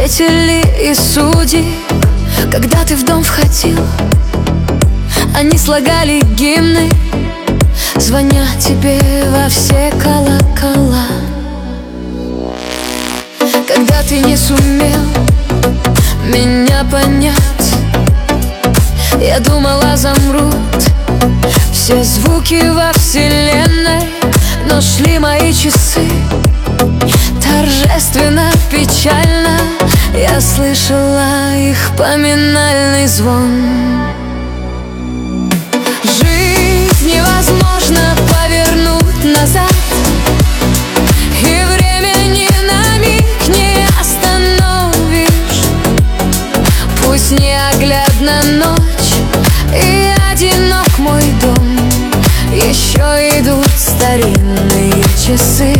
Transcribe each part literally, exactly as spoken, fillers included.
свидетели и судьи. Когда ты в дом входил, они слагали гимны, звоня тебе во все колокола. Когда ты не сумел меня понять, я думала, замрут все звуки во вселенной. Но шли мои часы торжественно, печально. Я слышала их поминальный звон. Жизнь невозможно повернуть назад, и время ни на миг не остановишь. Пусть неоглядна ночь и одинок мой дом, еще идут старинные часы.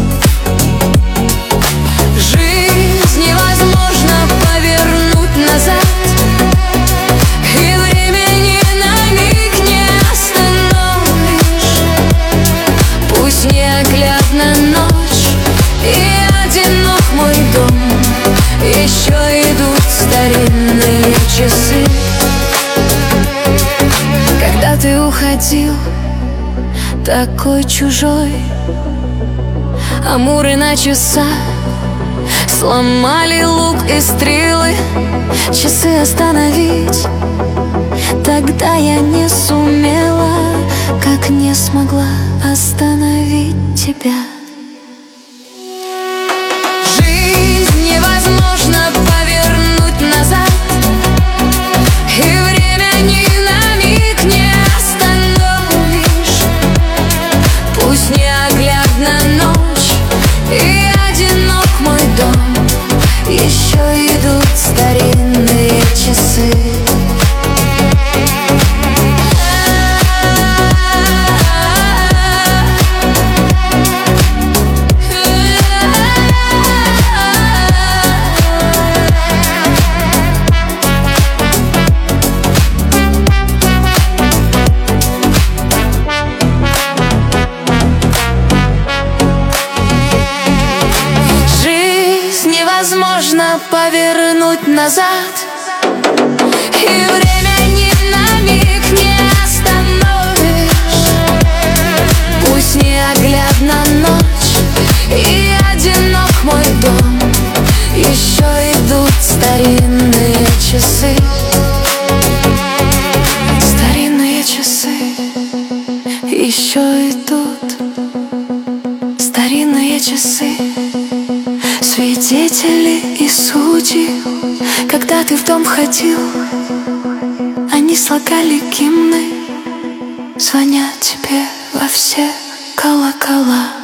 Жизнь невозможно повернуть назад, и время ни на миг не остановишь. Пусть неоглядна ночь и одинок мой дом, еще идут старинные часы. Когда ты уходил, такой чужой, амуры на часах сломали лук и стрелы. Часы остановить тогда я не сумела, как не смогла остановить тебя. Жизнь невозможно повернуть назад, и время ни на миг не остановишь. Пусть неоглядна ночь и одинок мой дом, еще идут старинные часы. Невозможно повернуть назад, и время ни на миг не остановишь. Пусть неоглядна ночь и одинок мой дом, еще идут старинные часы. Старинные часы еще идут, старинные часы. Свидетели и судьи, когда ты в дом входил, они слагали гимны, звоня тебе во все колокола.